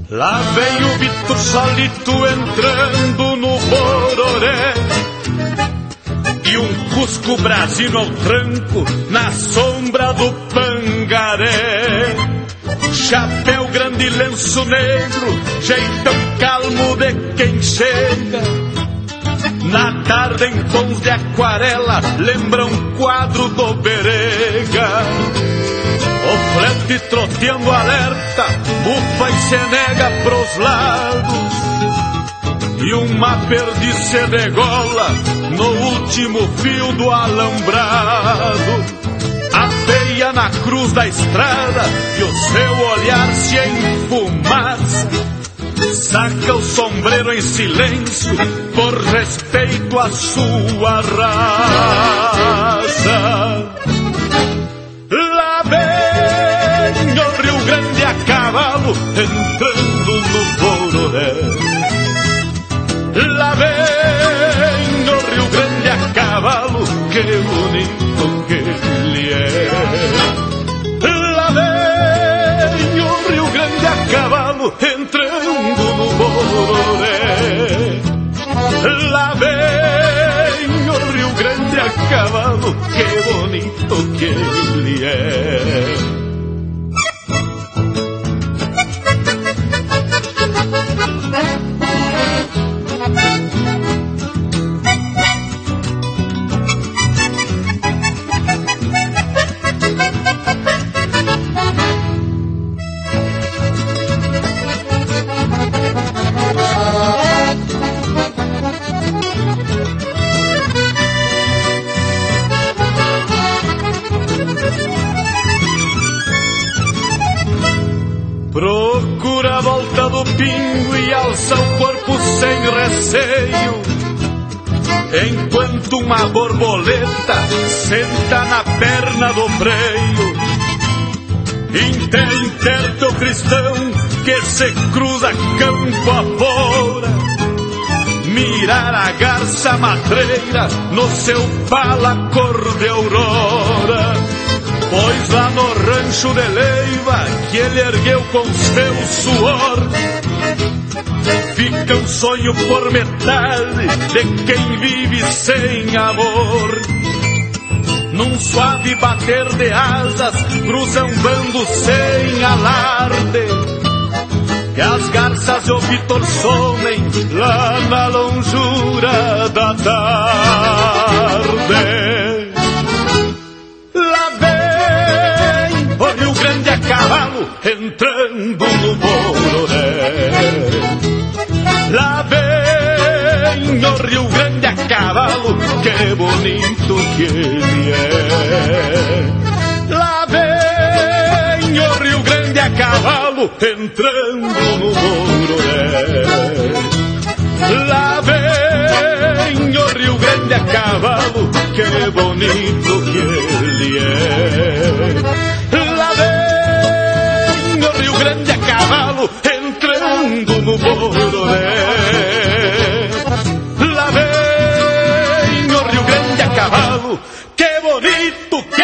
Lá vem o Vitor solito entrando no Bororé, e um Cusco Brasino ao tranco na sombra do Pangaré. Chapéu grande e lenço negro, jeitão calmo de quem chega. Na tarde em tons de aquarela, lembra um quadro do Berega. O flete troteando alerta, bufa e se nega pros lados, e uma perdiz se degola no último fio do alambrado. Apeia na cruz da estrada e o seu olhar se enfumaça. Saca o sombreiro em silêncio por respeito à sua raça. Lá vem o Rio Grande a cavalo entrando no Bororé. Lá vem o Rio Grande a cavalo, que bonito que ele é. Lá vem o Rio Grande a cavalo entrando no Bororé. Lá vem o Rio Grande a cavalo, que bonito que ele é. Procura a volta do pingo e alça o corpo sem receio, enquanto uma borboleta senta na perna do freio. Inter teu cristão que se cruza campo afora, mirar a garça matreira no seu pala cor de aurora. Pois lá no rancho de Leiva que ele ergueu com seu suor, fica um sonho por metade de quem vive sem amor. Num suave bater de asas cruza um bando sem alarde, e as garças e o Vitor somem lá na longura da tarde. Grande a cavalo entrando no Bororé. Lá vem o Rio Grande a cavalo, que bonito que ele é. Lá vem o Rio Grande a cavalo entrando no Bororé. Lá vem o Rio Grande a cavalo, que bonito que ele é. Lá vem o Rio Grande a cavalo entrando no Bororé. Lá vem o Rio Grande a cavalo, que bonito